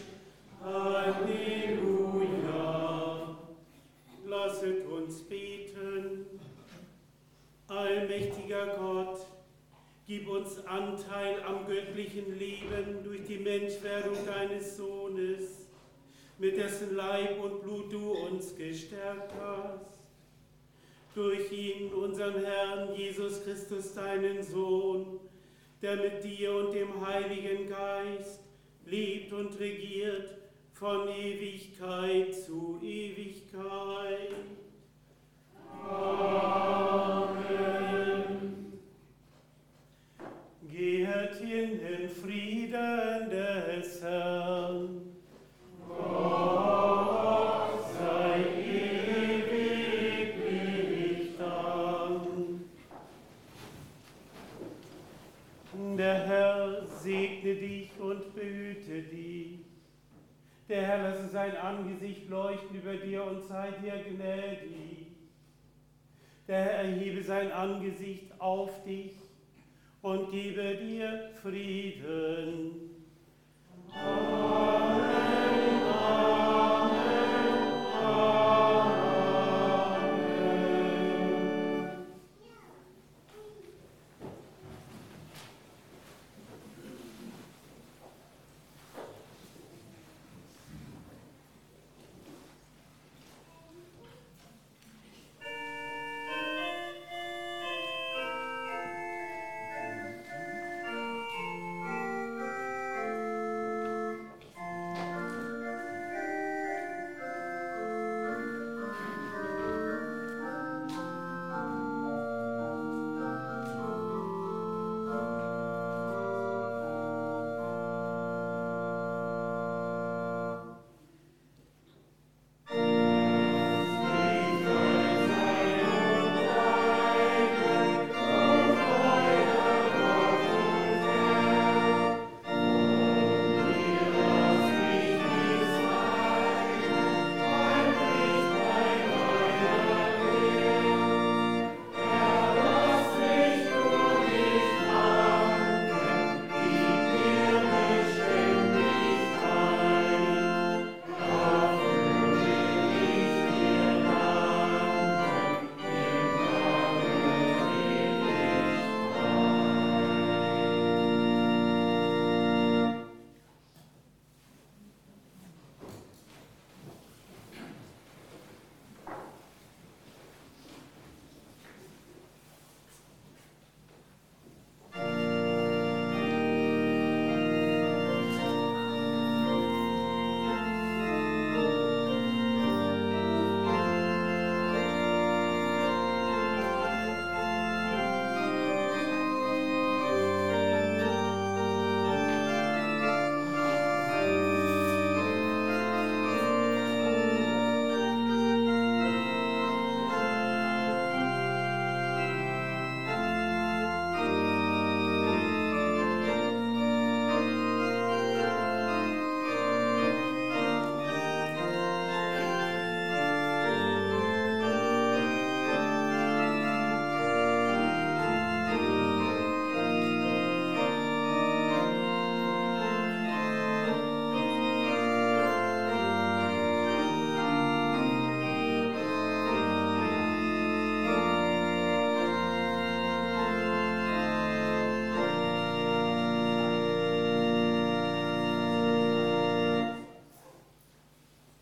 Halleluja. Lasset uns beten. Allmächtiger Gott, gib uns Anteil am göttlichen Leben durch die Menschwerdung deines Sohnes, mit dessen Leib und Blut du uns gestärkt hast. Durch ihn, unseren Herrn Jesus Christus, deinen Sohn, der mit dir und dem Heiligen Geist lebt und regiert von Ewigkeit zu Ewigkeit. Amen. Geht in den Frieden des Herrn. Gott sei ewiglich Dank. Der Herr segne dich und behüte dich. Der Herr lasse sein Angesicht leuchten über dir und sei dir gnädig. Der Herr erhebe sein Angesicht auf dich und gebe dir Frieden. Amen.